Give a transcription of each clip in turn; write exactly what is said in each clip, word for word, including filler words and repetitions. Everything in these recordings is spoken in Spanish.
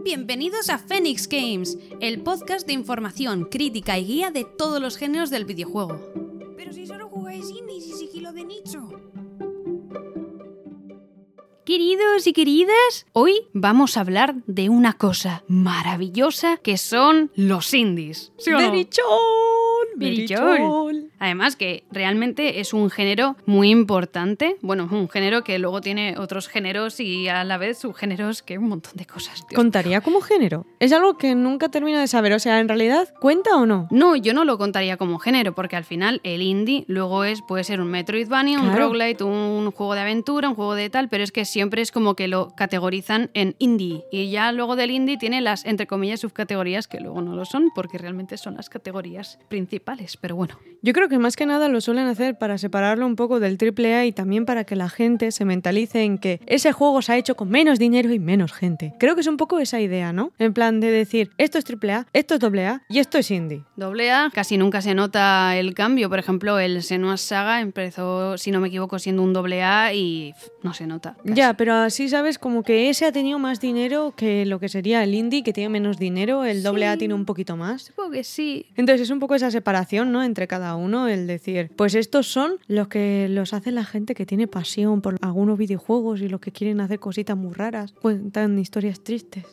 Bienvenidos a Phoenix Games, el podcast de información, crítica y guía de todos los géneros del videojuego. Pero si solo jugáis indies y sigilo de nicho. Queridos y queridas, hoy vamos a hablar de una cosa maravillosa que son los indies. ¿Sí o no? ¡Berichol! Berichol. Además que realmente es un género muy importante. Bueno, un género que luego tiene otros géneros y a la vez subgéneros, que un montón de cosas. Dios ¿Contaría mío. como género? Es algo que nunca termino de saber. O sea, ¿en realidad cuenta o no? No, yo no lo contaría como género, porque al final el indie luego es, puede ser un Metroidvania, un Claro. roguelite, un juego de aventura, un juego de tal, pero es que siempre es como que lo categorizan en indie. Y ya luego del indie tiene las, entre comillas, subcategorías que luego no lo son, porque realmente son las categorías principales. Pero bueno. Yo creo que más que nada lo suelen hacer para separarlo un poco del triple A y también para que la gente se mentalice en que ese juego se ha hecho con menos dinero y menos gente. Creo que es un poco esa idea, ¿no? En plan de decir, esto es triple A, esto es doble A y esto es indie. Doble A, casi nunca se nota el cambio. Por ejemplo, el Senua's Saga empezó, si no me equivoco, siendo un doble A y pff, no se nota. Casi. Ya, pero así sabes como que ese ha tenido más dinero que lo que sería el indie, que tiene menos dinero, el doble A Sí. tiene un poquito más. Supongo que sí. Entonces es un poco esa separación, ¿no? Entre cada uno, el decir, pues estos son los que los hace la gente que tiene pasión por algunos videojuegos y los que quieren hacer cositas muy raras, cuentan historias tristes.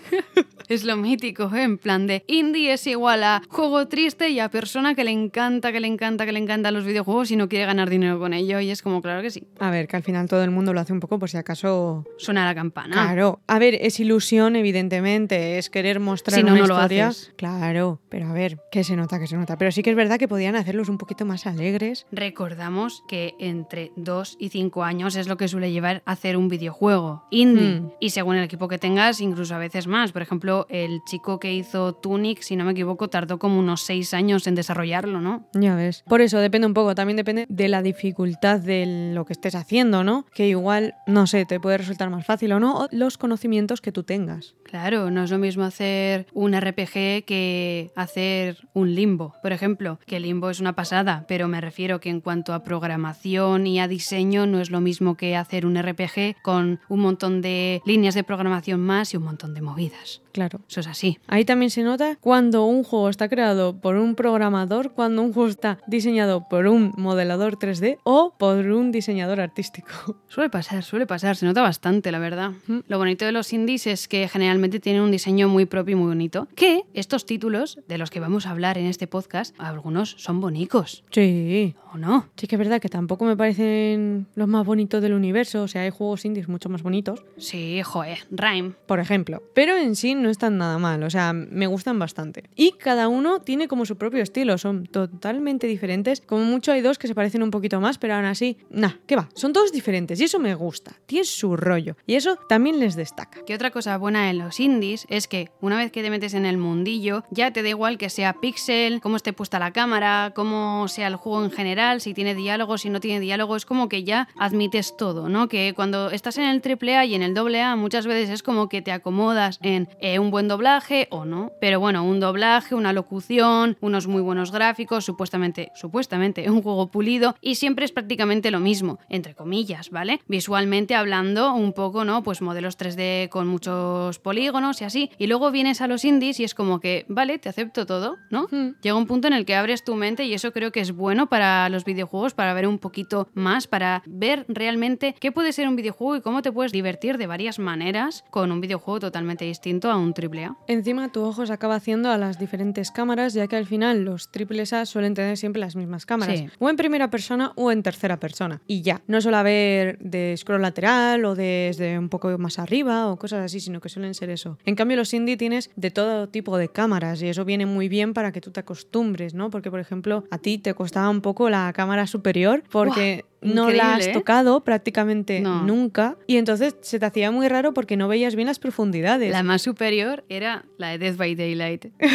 Es lo mítico, ¿eh? En plan de indie es igual a juego triste y a persona que le encanta, que le encanta, que le encantan los videojuegos y no quiere ganar dinero con ello. Y es como, claro que sí. A ver, que al final todo el mundo lo hace un poco por si acaso... Suena la campana. Claro, a ver, es ilusión evidentemente, es querer mostrar Si no, una no lo historia. haces. Claro, pero a ver, que se nota, que se nota. Pero sí que es verdad que podían hacerlos un poquito más alegres. Recordamos que entre dos y cinco años es lo que suele llevar a hacer un videojuego indie. Mm. Y según el equipo que tengas, incluso a veces más. Por ejemplo, el chico que hizo Tunic, si no me equivoco, tardó como unos seis años en desarrollarlo, ¿no? Ya ves. Por eso depende un poco, también depende de la dificultad de lo que estés haciendo, ¿no? Que igual, no sé, te puede resultar más fácil o no, o los conocimientos que tú tengas. Claro, no es lo mismo hacer un R P G que hacer un Limbo. Por ejemplo, que Limbo es una pasada, pero me refiero que en cuanto a programación y a diseño no es lo mismo que hacer un R P G con un montón de líneas de programación más y un montón de movidas. Claro. Eso es así. Ahí también se nota cuando un juego está creado por un programador, cuando un juego está diseñado por un modelador tres D o por un diseñador artístico. Suele pasar, suele pasar, se nota bastante, la verdad. Mm. Lo bonito de los indies es que generalmente tienen un diseño muy propio y muy bonito. Que estos títulos, de los que vamos a hablar en este podcast, algunos son bonicos, Sí. ¿o no? Sí que es verdad que tampoco me parecen los más bonitos del universo, o sea, hay juegos indies mucho más bonitos, Sí, joder, Rhyme. por ejemplo. Pero en sí no están nada mal, o sea, me gustan bastante. Y cada uno tiene como su propio estilo, son totalmente diferentes. Como mucho hay dos que se parecen un poquito más, pero aún así, nah, ¿qué va? Son todos diferentes y eso me gusta, tiene su rollo y eso también les destaca. Que otra cosa buena en los indies es que una vez que te metes en el mundillo, ya te da igual que sea pixel, cómo esté puesta la cámara, cómo sea el juego en general, si tiene diálogo, si no tiene diálogo, es como que ya admites todo, ¿no? Que cuando estás en el triple A y en el doble A muchas veces es como que te acomodas en eh, un buen doblaje o no. Pero bueno, un doblaje, una locución, unos muy buenos gráficos, supuestamente, supuestamente un juego pulido y siempre es prácticamente lo mismo, entre comillas, ¿vale? Visualmente hablando un poco, ¿no? Pues modelos tres D con muchos polígonos y así. Y luego vienes a los indies y es como que, vale, te acepto todo, ¿no? Hmm. Llega un punto en el que abres tu mente y eso creo que es bueno para los videojuegos, para ver un poquito más, para ver realmente qué puede ser un videojuego y cómo te puedes divertir de varias maneras con un videojuego totalmente distinto a un triple A. Encima tu ojo se acaba haciendo a las diferentes cámaras, ya que al final los triples A suelen tener siempre las mismas cámaras, Sí. o en primera persona o en tercera persona. Y ya, no suele haber de scroll lateral o desde un poco más arriba o cosas así, sino que suelen ser eso. En cambio los indie tienes de todo tipo de cámaras y eso viene muy bien para que tú te acostumbres, ¿no? Porque por ejemplo a ti te costaba un poco la cámara superior porque... Buah, no la has increíble, ¿eh? tocado prácticamente No. nunca y entonces se te hacía muy raro porque no veías bien las profundidades. La más superior era la de Death by Daylight.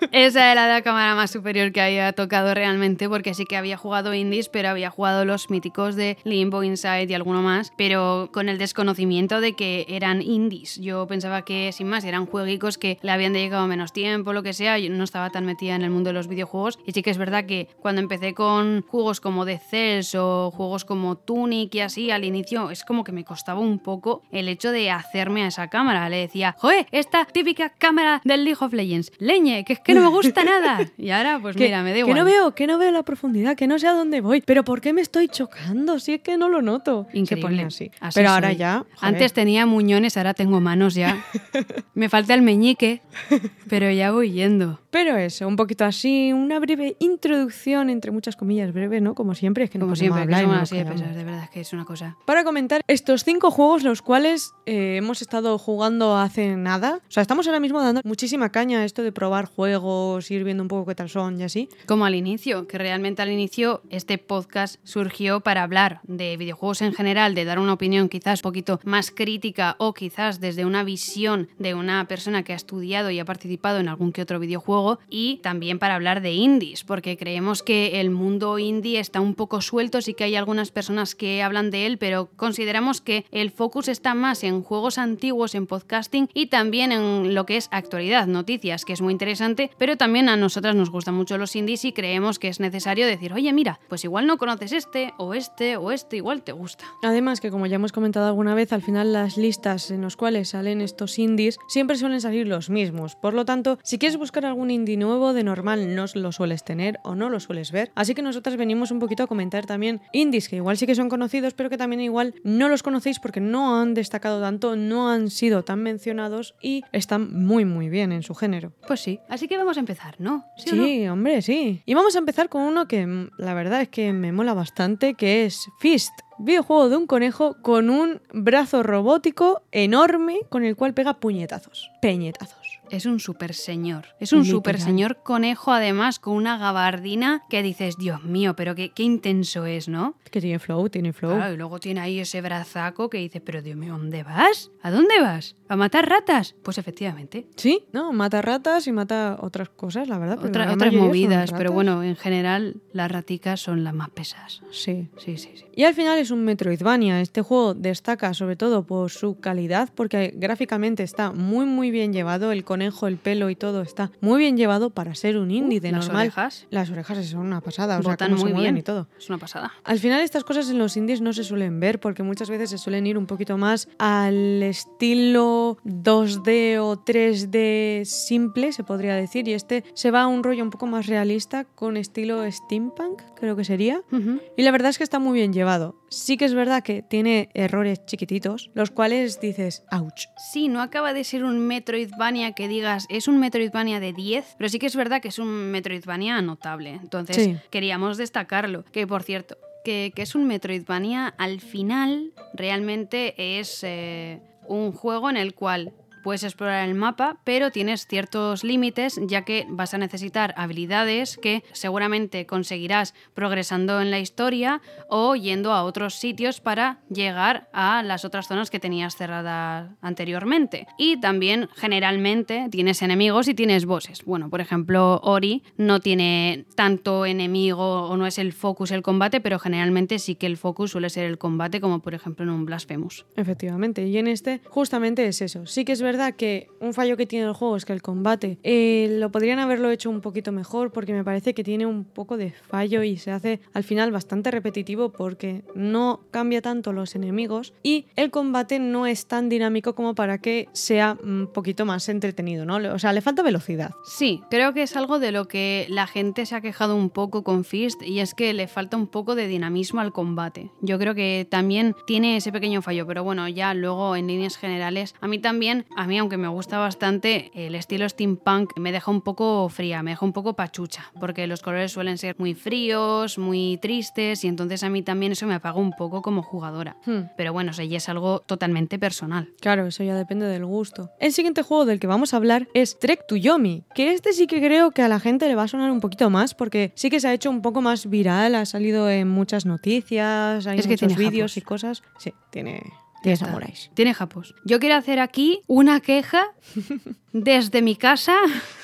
Esa era la cámara más superior que había tocado realmente, porque sí que había jugado indies, pero había jugado los míticos de Limbo, Inside y alguno más, pero con el desconocimiento de que eran indies. Yo pensaba que, sin más, eran jueguicos que le habían dedicado menos tiempo, lo que sea. Yo no estaba tan metida en el mundo de los videojuegos, y sí que es verdad que cuando empecé con juegos como Dead Cells o juegos como Tunic y así, al inicio es como que me costaba un poco el hecho de hacerme a esa cámara. Le decía, joder, esta típica cámara del League of Legends, leñe, que es que no me gusta nada. Y ahora, pues que, mira, me da que igual. no veo, que no veo la profundidad, que no sé a dónde voy, pero ¿por qué me estoy chocando? Si es que no lo noto. Increíble. Se ponía así. Así pero soy. ahora ya... Joder. Antes tenía muñones, ahora tengo manos ya. Me falta el meñique, pero ya voy yendo. Pero eso, un poquito así, una breve introducción, entre muchas comillas, breve, ¿no? Como siempre, es que no Como podemos siempre, que hablar y somos no nos así de callamos. pesados, de verdad que es una cosa. Para comentar estos cinco juegos, los cuales eh, hemos estado jugando hace nada. O sea, estamos ahora mismo dando muchísima caña a esto de probar juegos, ir viendo un poco qué tal son y así. Como al inicio, que realmente al inicio este podcast surgió para hablar de videojuegos en general, de dar una opinión quizás un poquito más crítica o quizás desde una visión de una persona que ha estudiado y ha participado en algún que otro videojuego, y también para hablar de indies, porque creemos que el mundo indie está un poco suelto, sí que hay algunas personas que hablan de él, pero consideramos que el focus está más en juegos antiguos, en podcasting y también en lo que es actualidad, noticias, que es muy interesante, pero también a nosotras nos gustan mucho los indies y creemos que es necesario decir, oye, mira, pues igual no conoces este, o este, o este, igual te gusta. Además, que como ya hemos comentado alguna vez, al final las listas en las cuales salen estos indies siempre suelen salir los mismos. Por lo tanto, si quieres buscar algún indie nuevo, de normal no lo sueles tener o no lo sueles ver. Así que nosotras venimos un poquito a comentar también indies que igual sí que son conocidos, pero que también igual no los conocéis porque no han destacado tanto, no han sido tan mencionados y están muy muy bien en su género. Pues sí, así que vamos a empezar, ¿no? ¿Sí, Sí, o no? hombre, sí. Y vamos a empezar con uno que mm, la verdad es que me mola bastante, que es Fist. Videojuego de un conejo con un brazo robótico enorme con el cual pega puñetazos. Peñetazos. Es un super señor. Es un Literal. super señor conejo, además, con una gabardina que dices, Dios mío, pero qué, qué intenso es, ¿no? Que tiene flow, tiene flow. Claro, y luego tiene ahí ese brazaco que dices, pero Dios mío, ¿dónde vas? ¿A dónde vas? ¿A matar ratas? Pues efectivamente. Sí, no, mata ratas y mata otras cosas, la verdad. pero Otra- la otras mayoría son movidas, pero ratas. bueno, en general las raticas son las más pesadas. Sí. Sí, sí, sí. Y al final es un Metroidvania. Este juego destaca sobre todo por su calidad, porque gráficamente está muy muy bien llevado. El conejo, el pelo y todo está muy bien llevado para ser un indie de las normal. orejas Las orejas son una pasada, o sea, botan cómo se muy mueven bien. y todo. Es una pasada. Al final estas cosas en los indies no se suelen ver porque muchas veces se suelen ir un poquito más al estilo dos D o tres D simple, se podría decir, y este se va a un rollo un poco más realista con estilo steampunk, creo que sería. Ujú. Y la verdad es que está muy bien llevado. Sí que es verdad que tiene errores chiquititos, los cuales dices, ouch. Sí, no acaba de ser un Metroidvania que digas, es un Metroidvania de diez, pero sí que es verdad que es un Metroidvania notable. Entonces Sí. queríamos destacarlo. Que por cierto, que, que es un Metroidvania, al final realmente es eh, un juego en el cual puedes explorar el mapa, pero tienes ciertos límites, ya que vas a necesitar habilidades que seguramente conseguirás progresando en la historia o yendo a otros sitios para llegar a las otras zonas que tenías cerradas anteriormente. Y también, generalmente, tienes enemigos y tienes bosses. Bueno, por ejemplo, Ori no tiene tanto enemigo o no es el focus el combate, pero generalmente sí que el focus suele ser el combate, como por ejemplo en un Blasphemous. Efectivamente, y en este justamente es eso. Sí que es verdad que un fallo que tiene el juego es que el combate eh, lo podrían haberlo hecho un poquito mejor, porque me parece que tiene un poco de fallo y se hace al final bastante repetitivo porque no cambia tanto los enemigos y el combate no es tan dinámico como para que sea un poquito más entretenido, ¿no? O sea, le falta velocidad. Sí, creo que es algo de lo que la gente se ha quejado un poco con Fist, y es que le falta un poco de dinamismo al combate. Yo creo que también tiene ese pequeño fallo, pero bueno, ya luego en líneas generales, a mí también, a mí aunque me gusta bastante, el estilo steampunk me deja un poco fría, me deja un poco pachucha, porque los colores suelen ser muy fríos, muy tristes, y entonces a mí también eso me apaga un poco como jugadora. Hmm. Pero bueno, eso ya es algo totalmente personal. Claro, eso ya depende del gusto. El siguiente juego del que vamos a hablar es Trek to Yomi, que este sí que creo que a la gente le va a sonar un poquito más porque sí que se ha hecho un poco más viral, ha salido en muchas noticias, hay Es que muchos tiene vídeos japos. y cosas. Sí, tiene, Ya tiene está. samuráis. Tiene japos. Yo quiero hacer aquí una queja desde mi casa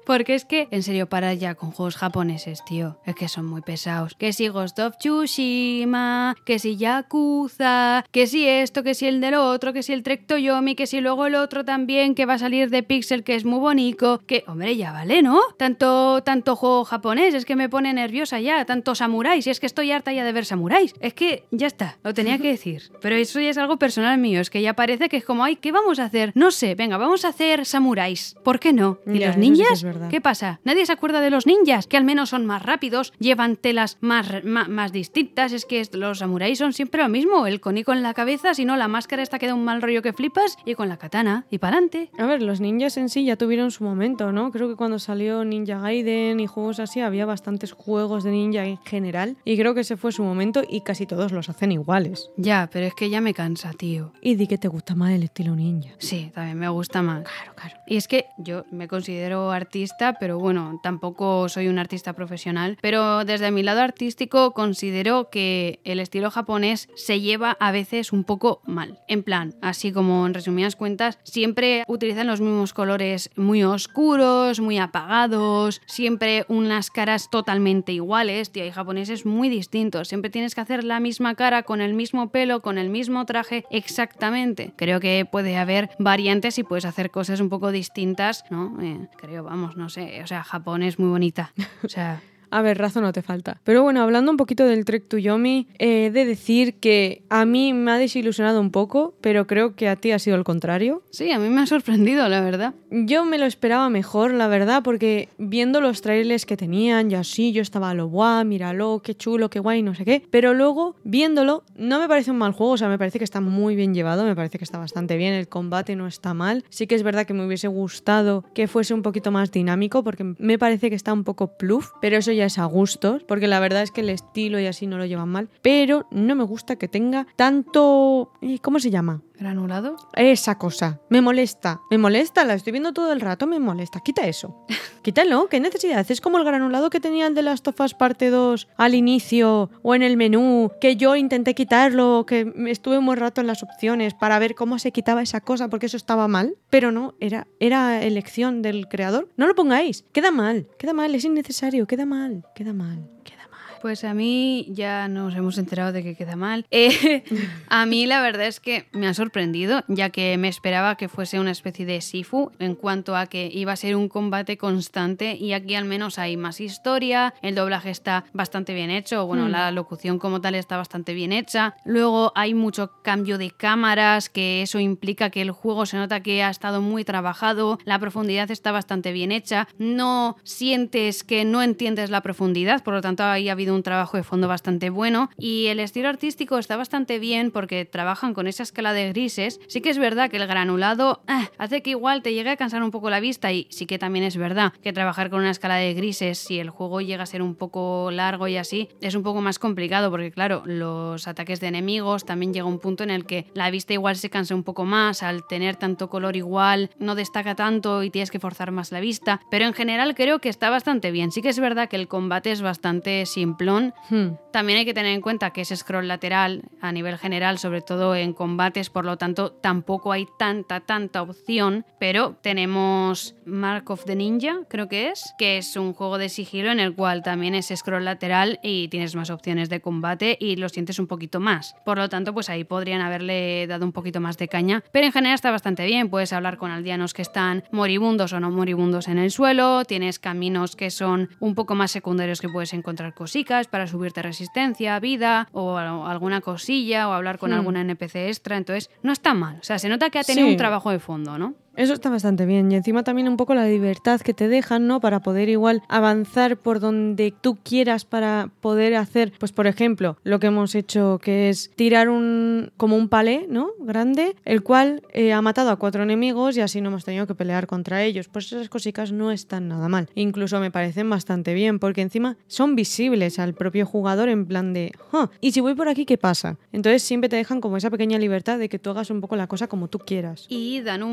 Porque es que, en serio, para ya con juegos japoneses, tío. Es que son muy pesados. Que si Ghost of Tsushima, que si Yakuza, que si esto, que si el del otro, que si el Trek Toyomi, que si luego el otro también que va a salir de Pixel, que es muy bonito. Que, hombre, ya vale, ¿no? Tanto, tanto juego japonés, es que me pone nerviosa ya. Tanto samuráis, y es que estoy harta ya de ver samuráis. Es que ya está, lo tenía que decir. Pero eso ya es algo personal mío, es que ya parece que es como, ay, ¿qué vamos a hacer? No sé, venga, vamos a hacer samuráis. ¿Por qué no? ¿Y Ya, los eso sí que ninjas? es verdad. ¿Qué pasa? ¿Nadie se acuerda de los ninjas? Que al menos son más rápidos, llevan telas más, más, más distintas. Es que los samuráis son siempre lo mismo. El conico en la cabeza, si no, la máscara esta queda un mal rollo que flipas, y con la katana, y pa'lante. A ver, los ninjas en sí ya tuvieron su momento, ¿no? Creo que cuando salió Ninja Gaiden y juegos así, había bastantes juegos de ninja en general. Y creo que ese fue su momento y casi todos los hacen iguales. Ya, pero es que ya me cansa, tío. Y di que te gusta más el estilo ninja. Sí, también me gusta más. Claro, claro. Y es que yo me considero artista, pero bueno, tampoco soy un artista profesional. Pero desde mi lado artístico considero que el estilo japonés se lleva a veces un poco mal. En plan, así como en resumidas cuentas, siempre utilizan los mismos colores muy oscuros, muy apagados, siempre unas caras totalmente iguales. Tío, hay japoneses muy distintos. Siempre tienes que hacer la misma cara, con el mismo pelo, con el mismo traje, exactamente. Creo que puede haber variantes y puedes hacer cosas un poco distintas, ¿no? Eh, creo, vamos, no sé. O sea, Japón es muy bonita. O sea... A ver, razón no te falta. Pero bueno, hablando un poquito del Trek Toyomi, he de decir que a mí me ha desilusionado un poco, pero creo que a ti ha sido el contrario. Sí, a mí me ha sorprendido, la verdad. Yo me lo esperaba mejor, la verdad, porque viendo los trailers que tenían y así, yo estaba a lo guau, míralo, qué chulo, qué guay, no sé qué. Pero luego, viéndolo, no me parece un mal juego, o sea, me parece que está muy bien llevado, me parece que está bastante bien, el combate no está mal. Sí que es verdad que me hubiese gustado que fuese un poquito más dinámico, porque me parece que está un poco pluf, pero eso ya es a gustos, porque la verdad es que el estilo y así no lo llevan mal, pero no me gusta que tenga tanto... ¿Cómo se llama? ¿Granulado? Esa cosa. Me molesta. Me molesta, la estoy viendo todo el rato, me molesta. Quita eso. Quítalo, ¿qué necesidad? Es como el granulado que tenía el de Last of Us parte dos al inicio o en el menú, que yo intenté quitarlo, que estuve un buen rato en las opciones para ver cómo se quitaba esa cosa, porque eso estaba mal, pero no, era, era elección del creador. No lo pongáis. Queda mal, queda mal, es innecesario, queda mal, queda mal, queda mal. Pues a mí ya nos hemos enterado de que queda mal. Eh, a mí la verdad es que me ha sorprendido, ya que me esperaba que fuese una especie de Sifu en cuanto a que iba a ser un combate constante, y aquí al menos hay más historia, el doblaje está bastante bien hecho, bueno, mm. la locución como tal está bastante bien hecha. Luego hay mucho cambio de cámaras, que eso implica que el juego se nota que ha estado muy trabajado, la profundidad está bastante bien hecha, no sientes que no entiendes la profundidad, por lo tanto ahí ha habido un trabajo de fondo bastante bueno, y el estilo artístico está bastante bien porque trabajan con esa escala de grises. Sí que es verdad que el granulado eh, hace que igual te llegue a cansar un poco la vista, y sí que también es verdad que trabajar con una escala de grises, si el juego llega a ser un poco largo y así, es un poco más complicado, porque claro, los ataques de enemigos también llega un punto en el que la vista igual se cansa un poco más, al tener tanto color igual no destaca tanto y tienes que forzar más la vista, pero en general creo que está bastante bien. Sí que es verdad que el combate es bastante simple. Hmm. También hay que tener en cuenta que es scroll lateral a nivel general, sobre todo en combates, por lo tanto tampoco hay tanta, tanta opción, pero tenemos Mark of the Ninja, creo que es, que es un juego de sigilo en el cual también es scroll lateral y tienes más opciones de combate y lo sientes un poquito más. Por lo tanto, pues ahí podrían haberle dado un poquito más de caña, pero en general está bastante bien. Puedes hablar con aldeanos que están moribundos o no moribundos en el suelo, tienes caminos que son un poco más secundarios que puedes encontrar cositas para subirte resistencia, vida o alguna cosilla, o hablar con hmm. alguna N P C extra, entonces no está mal, o sea, se nota que ha tenido sí. un trabajo de fondo, ¿no? Eso está bastante bien, y encima también un poco la libertad que te dejan, ¿no? Para poder igual avanzar por donde tú quieras, para poder hacer, pues por ejemplo, lo que hemos hecho, que es tirar un como un palé, ¿no? Grande, el cual eh, ha matado a cuatro enemigos y así no hemos tenido que pelear contra ellos. Pues esas cositas no están nada mal, incluso me parecen bastante bien, porque encima son visibles al propio jugador, en plan de huh, ¿y si voy por aquí qué pasa? Entonces siempre te dejan como esa pequeña libertad de que tú hagas un poco la cosa como tú quieras. Y dan un plus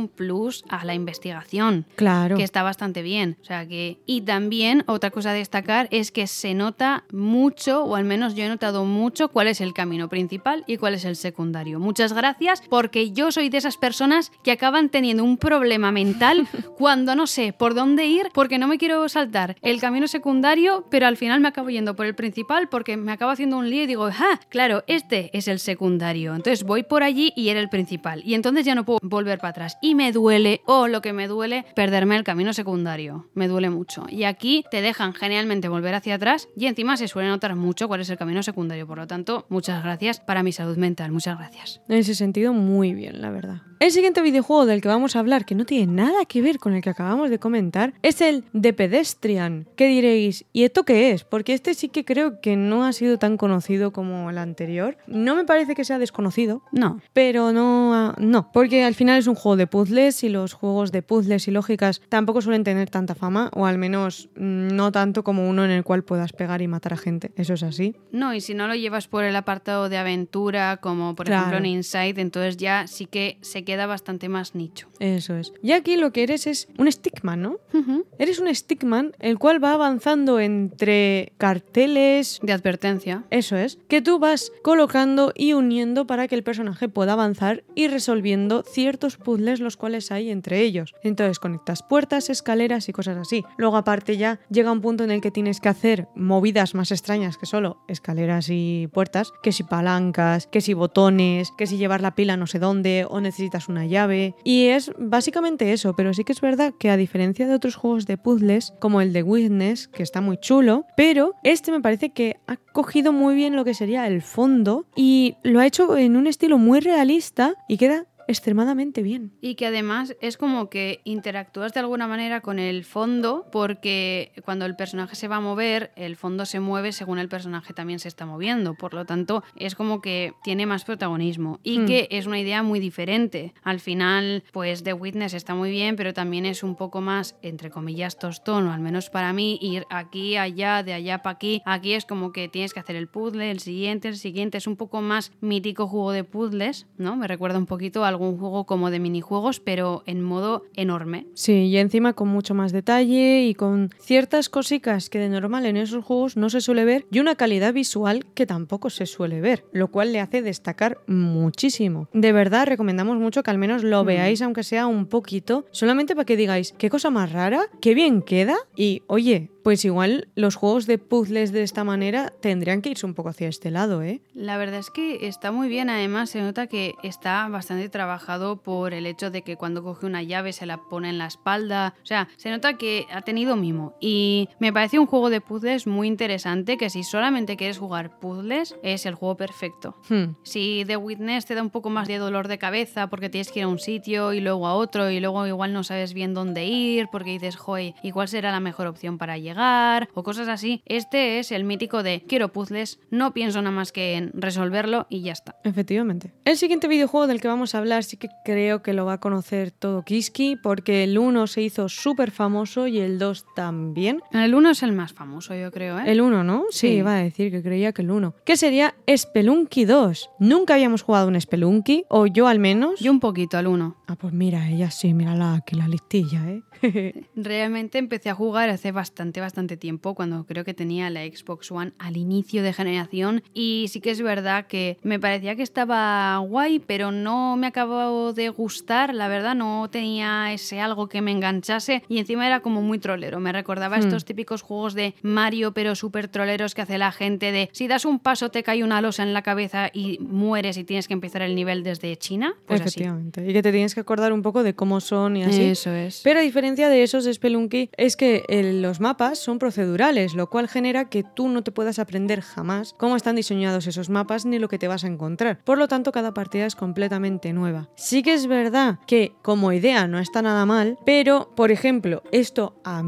plus a la investigación. Claro. Que está bastante bien. O sea que... Y también, otra cosa a destacar es que se nota mucho, o al menos yo he notado mucho, cuál es el camino principal y cuál es el secundario. Muchas gracias, porque yo soy de esas personas que acaban teniendo un problema mental cuando no sé por dónde ir, porque no me quiero saltar el camino secundario, pero al final me acabo yendo por el principal porque me acabo haciendo un lío y digo, ¡ah! Claro, este es el secundario. Entonces voy por allí y era el principal. Y entonces ya no puedo volver para atrás. Y me duele, o oh, lo que me duele, perderme el camino secundario. Me duele mucho. Y aquí te dejan genialmente volver hacia atrás y encima se suele notar mucho cuál es el camino secundario. Por lo tanto, muchas gracias para mi salud mental. Muchas gracias. En ese sentido, muy bien, la verdad. El siguiente videojuego del que vamos a hablar, que no tiene nada que ver con el que acabamos de comentar, es el The Pedestrian. ¿Qué diréis? ¿Y esto qué es? Porque este sí que creo que no ha sido tan conocido como el anterior. No me parece que sea desconocido. No. Pero no, no, porque al final es un juego de puzzles y los juegos de puzzles y lógicas tampoco suelen tener tanta fama, o al menos no tanto como uno en el cual puedas pegar y matar a gente. Eso es así. No, y si no lo llevas por el apartado de aventura, como por Claro. ejemplo en Inside, entonces ya sí que se queda bastante más nicho. Eso es. Y aquí lo que eres es un stickman, ¿no? Uh-huh. Eres un stickman el cual va avanzando entre carteles, De advertencia. eso es, que tú vas colocando y uniendo para que el personaje pueda avanzar y resolviendo ciertos puzzles los cuales hay entre ellos. Entonces conectas puertas, escaleras y cosas así. Luego aparte ya llega un punto en el que tienes que hacer movidas más extrañas que solo escaleras y puertas, que si palancas, que si botones, que si llevar la pila no sé dónde o necesitas una llave. Y es básicamente eso, pero sí que es verdad que a diferencia de otros juegos de puzzles como el de Witness, que está muy chulo, pero este me parece que ha cogido muy bien lo que sería el fondo y lo ha hecho en un estilo muy realista y queda extremadamente bien. Y que además es como que interactúas de alguna manera con el fondo, porque cuando el personaje se va a mover, el fondo se mueve según el personaje también se está moviendo. Por lo tanto, es como que tiene más protagonismo y Hmm. que es una idea muy diferente. Al final, pues The Witness está muy bien, pero también es un poco más, entre comillas, tostón, o al menos para mí, ir aquí, allá, de allá para aquí. Aquí es como que tienes que hacer el puzzle, el siguiente, el siguiente. Es un poco más mítico juego de puzzles, ¿no? Me recuerda un poquito a algún juego como de minijuegos, pero en modo enorme. Sí, y encima con mucho más detalle y con ciertas cositas que de normal en esos juegos no se suele ver y una calidad visual que tampoco se suele ver, lo cual le hace destacar muchísimo. De verdad recomendamos mucho que al menos lo Mm. veáis, aunque sea un poquito, solamente para que digáis qué cosa más rara, qué bien queda y oye, pues igual los juegos de puzzles de esta manera tendrían que irse un poco hacia este lado, ¿eh? La verdad es que está muy bien, además se nota que está bastante trabajado por el hecho de que cuando coge una llave se la pone en la espalda, o sea, se nota que ha tenido mimo y me parece un juego de puzzles muy interesante que si solamente quieres jugar puzzles es el juego perfecto. Hmm. Si The Witness te da un poco más de dolor de cabeza porque tienes que ir a un sitio y luego a otro y luego igual no sabes bien dónde ir porque dices, joder, ¿y cuál será la mejor opción para llegar? O cosas así. Este es el mítico de quiero puzzles, no pienso nada más que en resolverlo y ya está. Efectivamente. El siguiente videojuego del que vamos a hablar sí que creo que lo va a conocer todo Kiski porque el uno se hizo súper famoso y el dos también. El uno es el más famoso, yo creo, ¿eh? El uno, ¿no? Sí, Sí. iba a decir que creía que el uno. Que sería Spelunky dos. Nunca habíamos jugado un Spelunky, o yo al menos. Yo un poquito al uno. Ah, pues mira, ella sí, mírala aquí la listilla, ¿eh? Realmente empecé a jugar hace bastante, bastante tiempo, cuando creo que tenía la Xbox One al inicio de generación, y sí que es verdad que me parecía que estaba guay, pero no me acabó de gustar, la verdad, no tenía ese algo que me enganchase, y encima era como muy trolero, me recordaba Hmm. estos típicos juegos de Mario, pero súper troleros que hace la gente de si das un paso te cae una losa en la cabeza y mueres y tienes que empezar el nivel desde China, pues así. Efectivamente. Y que te tienes que acordar un poco de cómo son y así. Eso es. Pero a diferencia de esos Spelunky es que eh, los mapas son procedurales, lo cual genera que tú no te puedas aprender jamás cómo están diseñados esos mapas ni lo que te vas a encontrar. Por lo tanto, cada partida es completamente nueva. Sí que es verdad que como idea no está nada mal, pero, por ejemplo, esto a mí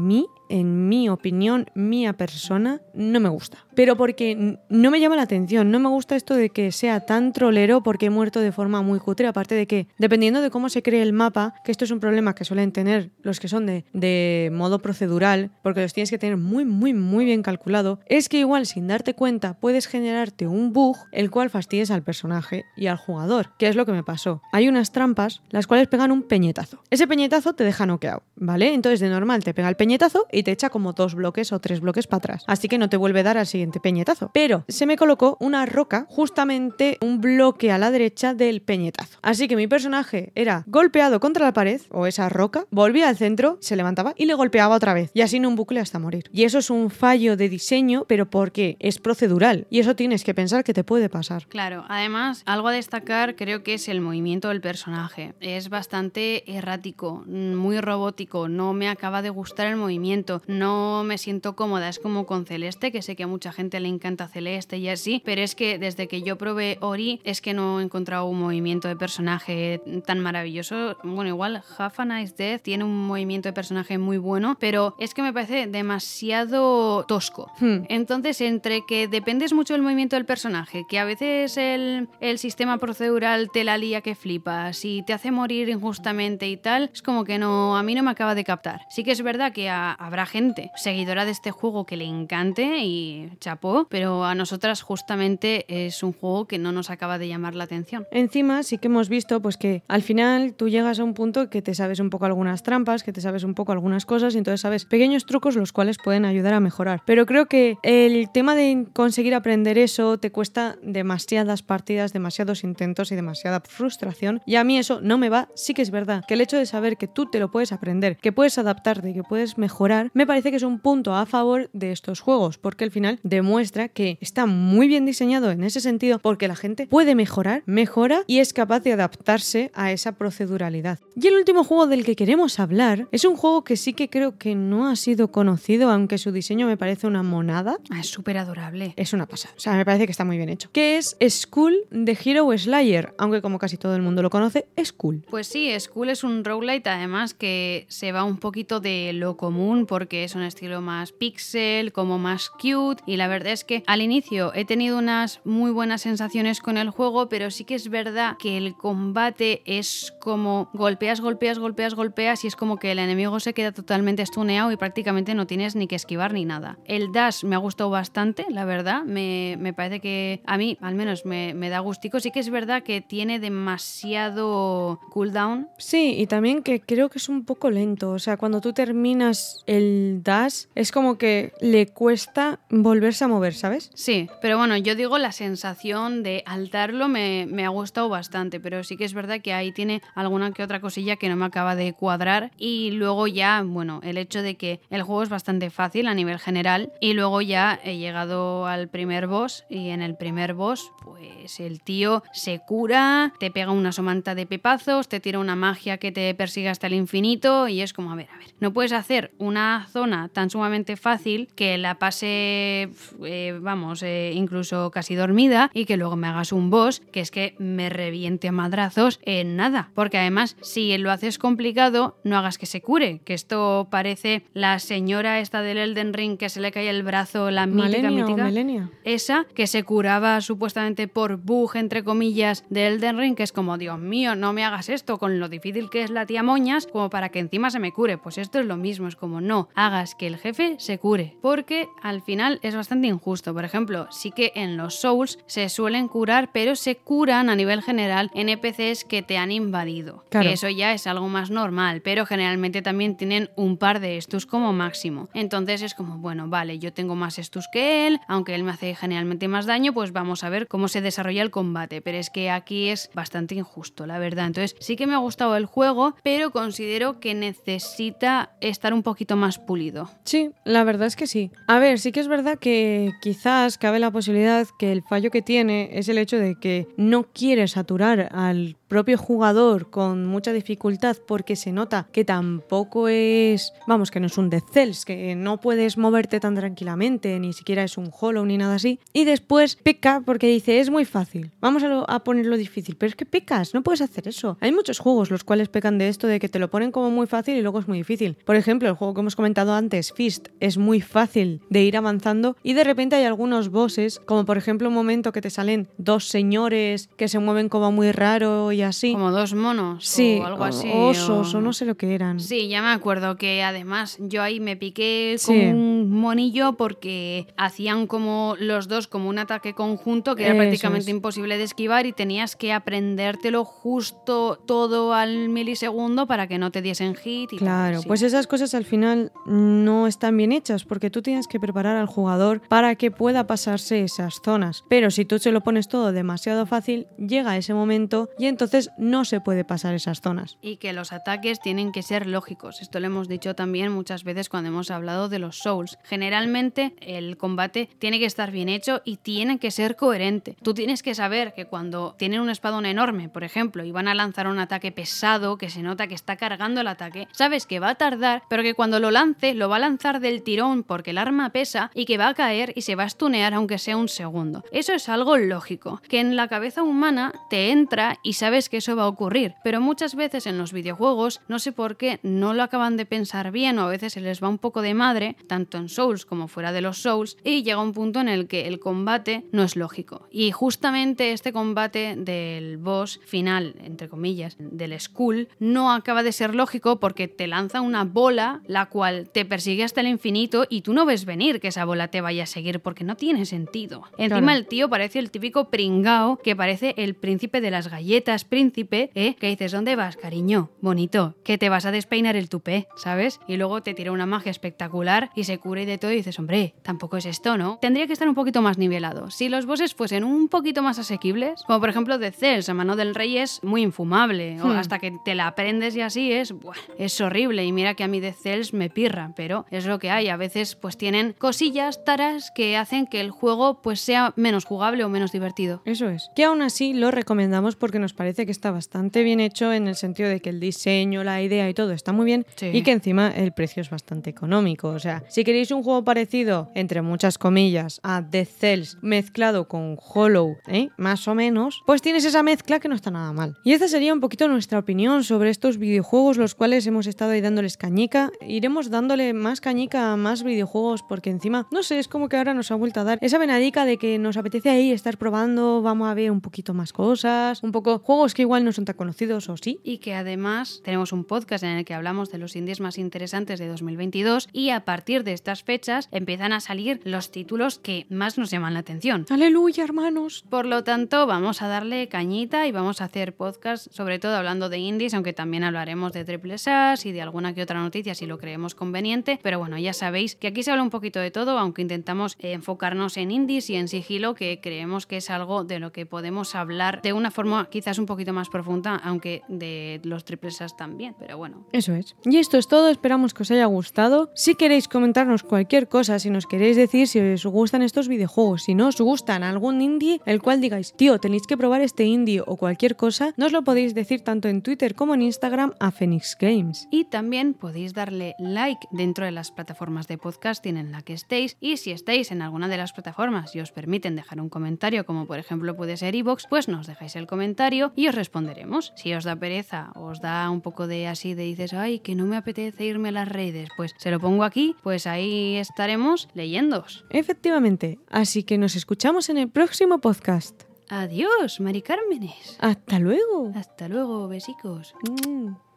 en mi opinión, mía persona, no me gusta. Pero porque no me llama la atención, no me gusta esto de que sea tan trolero porque he muerto de forma muy cutre, aparte de que, dependiendo de cómo se cree el mapa, que esto es un problema que suelen tener los que son de, de modo procedural, porque los tienes que tener muy, muy, muy bien calculado, es que igual sin darte cuenta puedes generarte un bug el cual fastidies al personaje y al jugador, que es lo que me pasó. Hay unas trampas las cuales pegan un peñetazo. Ese peñetazo te deja noqueado, ¿vale? Entonces de normal te pega el peñetazo y te echa como dos bloques o tres bloques para atrás, así que no te vuelve a dar al siguiente peñetazo. Pero se me colocó una roca justamente un bloque a la derecha del peñetazo. Así que mi personaje era golpeado contra la pared o esa roca, volvía al centro, se levantaba y le golpeaba otra vez. Y así en un bucle hasta morir. Y eso es un fallo de diseño, pero porque es procedural. Y eso tienes que pensar que te puede pasar. Claro, además, algo a destacar creo que es el movimiento del personaje. Es bastante errático, muy robótico, no me acaba de gustar el movimiento, no me siento cómoda. Es como con Celeste, que sé que a mucha gente le encanta Celeste y así, pero es que desde que yo probé Ori es que no he encontrado un movimiento de personaje tan maravilloso. Bueno, igual Have a Nice Death tiene un movimiento de personaje muy bueno, pero es que me parece demasiado tosco. Hmm. Entonces, entre que dependes mucho del movimiento del personaje, que a veces el, el sistema procedural te la lía que flipas y te hace morir injustamente y tal, es como que no, a mí no me acaba de captar. Sí que es verdad que a, habrá gente seguidora de este juego que le encante y chapó, pero a nosotras justamente es un juego que no nos acaba de llamar la atención. Encima sí que hemos visto pues que al final tú llegas a un punto que te sabes un poco algunas trampas, que te sabes un poco algunas cosas y entonces sabes pequeños trucos los cuales pueden ayudar a mejorar. Pero creo que el tema de conseguir aprender eso te cuesta demasiadas partidas, demasiados intentos y demasiada frustración, y a mí eso no me va. Sí que es verdad que el hecho de saber que tú te lo puedes aprender, que puedes adaptarte, que puedes mejorar, me parece que es un punto a favor de estos juegos, porque al final demuestra que está muy bien diseñado en ese sentido, porque la gente puede mejorar, mejora y es capaz de adaptarse a esa proceduralidad. Y el último juego del que queremos hablar es un juego que sí que creo que no ha sido conocido, aunque su diseño me parece una monada. Ah, es súper adorable. Es una pasada. O sea, me parece que está muy bien hecho. Que es Skull de Hero Slayer, aunque como casi todo el mundo lo conoce, es Skull. Pues sí, Skull es un roguelite además que se va un poquito de lo común porque es un estilo más pixel, como más cute, y la verdad es que al inicio he tenido unas muy buenas sensaciones con el juego, pero sí que es verdad que el combate es como golpeas, golpeas, golpeas, golpeas y es como que el enemigo se queda totalmente stuneado y prácticamente no tienes ni que esquivar ni nada. El dash me ha gustado bastante, la verdad, me, me parece que a mí al menos me, me da gustico. Sí que es verdad que tiene demasiado cooldown. Sí, y también que creo que es un poco lento, o sea, cuando tú terminas el dash es como que le cuesta volverse a mover, ¿sabes? Sí, pero bueno, yo digo la sensación de altarlo me, me ha gustado bastante, pero sí que es verdad que ahí tiene alguna que otra cosilla que no me acaba de cuadrar, y luego ya, bueno, el hecho de que el juego es bastante fácil a nivel general, y luego ya he llegado al primer boss, y en el primer boss pues el tío se cura, te pega una somanta de pepazos, te tira una magia que te persigue hasta el infinito y es como, a ver, a ver, no puedes hacer una zona tan sumamente fácil que la pase, eh, vamos, eh, incluso casi dormida, y que luego me hagas un boss que es que me reviente a madrazos en nada, porque además si lo haces complicado no hagas que se cure, que esto parece la señora esta del Elden Ring que se le cae el brazo, la mítica, Malenia mítica, o Melenia. Esa que se curaba supuestamente por bug entre comillas de Elden Ring, que es como, Dios mío, no me hagas esto con lo difícil que es la tía Moñas como para que encima se me cure. Pues esto es lo mismo, es como, no hagas que el jefe se cure, porque al final es bastante injusto. Por ejemplo, sí que en los Souls se suelen curar, pero se curan a nivel general N P Cs que te han invadido, claro. Que eso ya es algo más normal, pero generalmente también tienen un par de estus como máximo. Entonces es como, bueno, vale, yo tengo más estus que él, aunque él me hace generalmente más daño, pues vamos a ver cómo se desarrolla el combate, pero es que aquí es bastante injusto, la verdad. Entonces sí que me ha gustado el juego, pero considero que necesita estar un poquito más pulido. Sí, la verdad es que sí. A ver, sí que es verdad que quizás cabe la posibilidad que el fallo que tiene es el hecho de que no quiere saturar al propio jugador con mucha dificultad, porque se nota que tampoco es, vamos, que no es un Dead Cells, que no puedes moverte tan tranquilamente, ni siquiera es un Hollow ni nada así, y después peca porque dice, es muy fácil, vamos a, lo, a ponerlo difícil, pero es que pecas, no puedes hacer eso. Hay muchos juegos los cuales pecan de esto, de que te lo ponen como muy fácil y luego es muy difícil. Por ejemplo, el juego que hemos comentado antes, Fist es muy fácil de ir avanzando y de repente hay algunos bosses, como por ejemplo un momento que te salen dos señores que se mueven como muy raro y así. Como dos monos Sí, o algo así. o osos o... o no sé lo que eran. Sí, ya me acuerdo que además yo ahí me piqué Sí. como un monillo porque hacían como los dos como un ataque conjunto que era Eso prácticamente es. imposible de esquivar y tenías que aprendértelo justo todo al milisegundo para que no te diesen hit y Claro, tal, sí. pues esas cosas al final no están bien hechas porque tú tienes que preparar al jugador para que pueda pasarse esas zonas. Pero si tú se lo pones todo demasiado fácil, llega ese momento y entonces no se puede pasar esas zonas. Y que los ataques tienen que ser lógicos. Esto lo hemos dicho también muchas veces cuando hemos hablado de los Souls. Generalmente el combate tiene que estar bien hecho y tiene que ser coherente. Tú tienes que saber que cuando tienen un espadón enorme, por ejemplo, y van a lanzar un ataque pesado, que se nota que está cargando el ataque, sabes que va a tardar, pero que cuando lo lance, lo va a lanzar del tirón porque el arma pesa y que va a caer y se va a stunear aunque sea un segundo. Eso es algo lógico, que en la cabeza humana te entra y sabes que eso va a ocurrir, pero muchas veces en los videojuegos, no sé por qué, no lo acaban de pensar bien o a veces se les va un poco de madre, tanto en Souls como fuera de los Souls, y llega un punto en el que el combate no es lógico. Y justamente este combate del boss final, entre comillas, del Skull, no acaba de ser lógico porque te lanza una bola la cual te persigue hasta el infinito y tú no ves venir que esa bola te vaya a seguir porque no tiene sentido. Encima Claro. el tío parece el típico pringao que parece el príncipe de las galletas, príncipe, ¿eh? Que dices, ¿dónde vas, cariño? Bonito, que te vas a despeinar el tupé, ¿sabes? Y luego te tira una magia espectacular y se cura y de todo y dices, hombre, tampoco es esto, ¿no? Tendría que estar un poquito más nivelado. Si los bosses fuesen un poquito más asequibles, como por ejemplo Dead Cells, a mano del rey es muy infumable, o Hmm. hasta que te la aprendes y así es, buah, es horrible. Y mira que a mí Dead Cells me pirra, pero es lo que hay. A veces pues tienen cosillas, taras que hacen que el juego pues sea menos jugable o menos divertido. Eso es. Que aún así lo recomendamos porque nos parece que está bastante bien hecho en el sentido de que el diseño, la idea y todo está muy bien Sí. y que encima el precio es bastante económico. O sea, si queréis un juego parecido, entre muchas comillas, a Dead Cells mezclado con Hollow, ¿eh? Más o menos, pues tienes esa mezcla que no está nada mal. Y esta sería un poquito nuestra opinión sobre estos videojuegos, los cuales hemos estado ahí dándoles cañica. Iremos dándole más cañica a más videojuegos porque encima, no sé, es como que ahora nos ha vuelto a dar esa venadica de que nos apetece ahí estar probando, vamos a ver un poquito más cosas, un poco juegos que igual no son tan conocidos o sí. Y que además tenemos un podcast en el que hablamos de los indies más interesantes de dos mil veintidós y a partir de estas fechas empiezan a salir los títulos que más nos llaman la atención. ¡Aleluya, hermanos! Por lo tanto, vamos a darle cañita y vamos a hacer podcast, sobre todo hablando de indies, aunque también hablaremos de triple A y de alguna que otra noticia si lo creemos conveniente. Pero bueno, ya sabéis que aquí se habla un poquito de todo, aunque intentamos eh, enfocarnos en indies y en sigilo, que creemos que es algo de lo que podemos hablar de una forma quizás un poquito más profunda, aunque de los triple A también. Pero bueno. Eso es. Y esto es todo, esperamos que os haya gustado. Si queréis comentarnos cualquier cosa, si nos queréis decir si os gustan estos videojuegos, si no os gustan algún indie, el cual digáis, tío, tenéis que probar este indie o cualquier cosa, nos lo podéis decir tanto en Twitter como en Instagram a Phoenix Games. Y también podéis darle like dentro de las plataformas de podcasting en la que estéis, y si estáis en alguna de las plataformas y os permiten dejar un comentario, como por ejemplo puede ser iVoox, pues nos dejáis el comentario y os responderemos. Si os da pereza o os da un poco de así de dices, ay, que no me apetece irme a las redes, pues se lo pongo aquí, pues ahí estaremos leyéndoos. Efectivamente, así que nos escuchamos en el próximo podcast. Adiós, Mari Cármenes. ¡Hasta luego! Hasta luego, besicos. Mm.